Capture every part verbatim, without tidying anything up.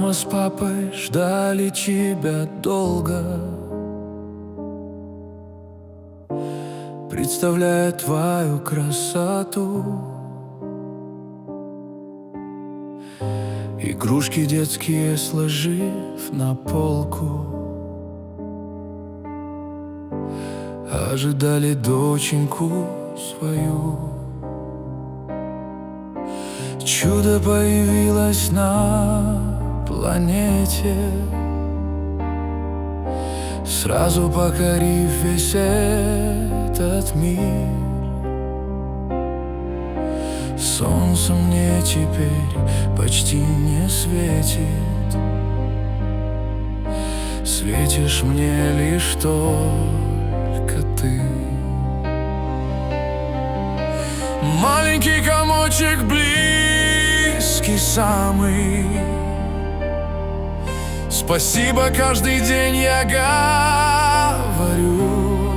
Мама с папой ждали тебя долго, представляя твою красоту. Игрушки детские сложив на полку, ожидали доченьку свою. Чудо появилось на планете, сразу покорив весь этот мир. Солнце мне теперь почти не светит, светишь мне лишь только ты. Маленький комочек, близкий самый, спасибо каждый день я говорю,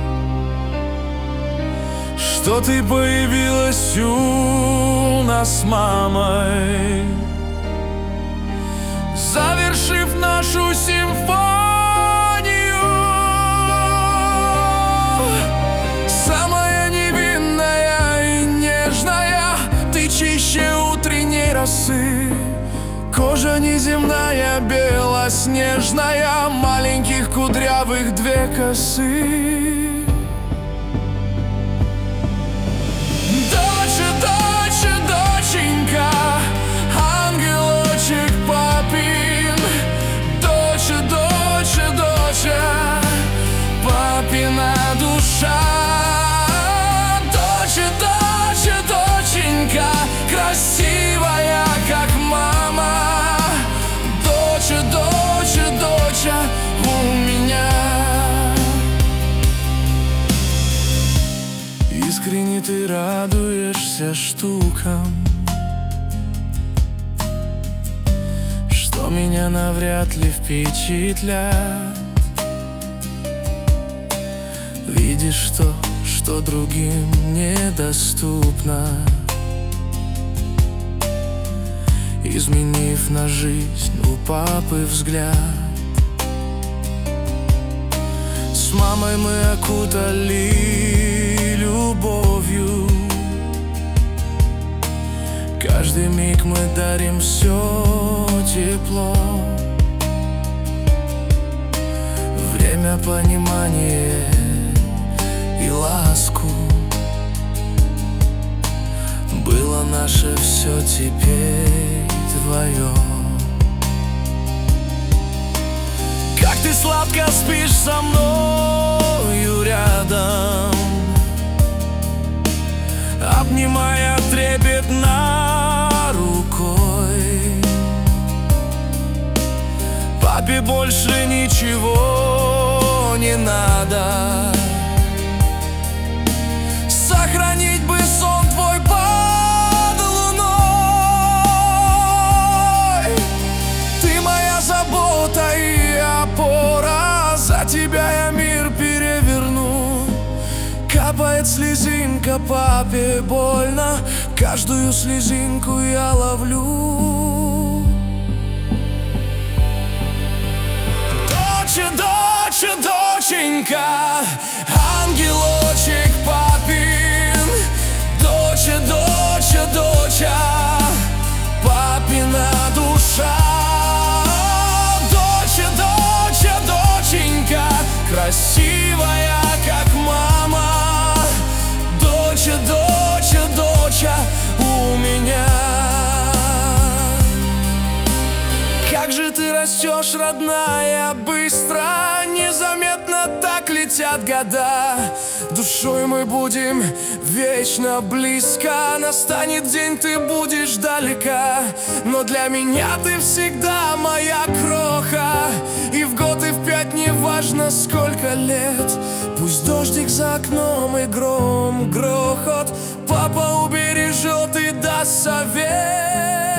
что ты появилась у нас с мамой, завершив нашу симфонию. Самая невинная и нежная, ты чище утренней росы. Кожа неземная, белоснежная, маленьких кудрявых две косы. Доча, доча, доченька, ангелочек папин. Доча, доча, доча, папина душа. Доча, доча, доченька, красивая, как мама. Доча, доча, доча у меня. Искренне ты радуешься штукам, что меня навряд ли впечатлят. Видишь то, что другим недоступно, изменив на жизнь у папы взгляд. С мамой мы окутали любовью, каждый миг мы дарим все тепло. Время, понимание и ласку, было наше все, теперь твое. Как ты сладко спишь со мною рядом, обнимая трепетно рукой. Папе больше ничего не надо, сохранить бы сон твой под луной. Ты моя забота и опора, за тебя я мир переверну. Капает слезинка, папе больно, каждую слезинку я ловлю. Доча, доча, доченька, ангелочек папин. Доча, доча, доча, папина душа. Доча, доча, доченька, красивая, как мама. Доча, доча, доча у меня. Как же ты растешь, родная, быстро, незаметно так летят года. Душой мы будем вечно близко, настанет день, ты будешь далека. Но для меня ты всегда моя кроха, и в год, и в пять, неважно сколько лет. Пусть дождик за окном и гром, грохот, папа убережет и даст совет.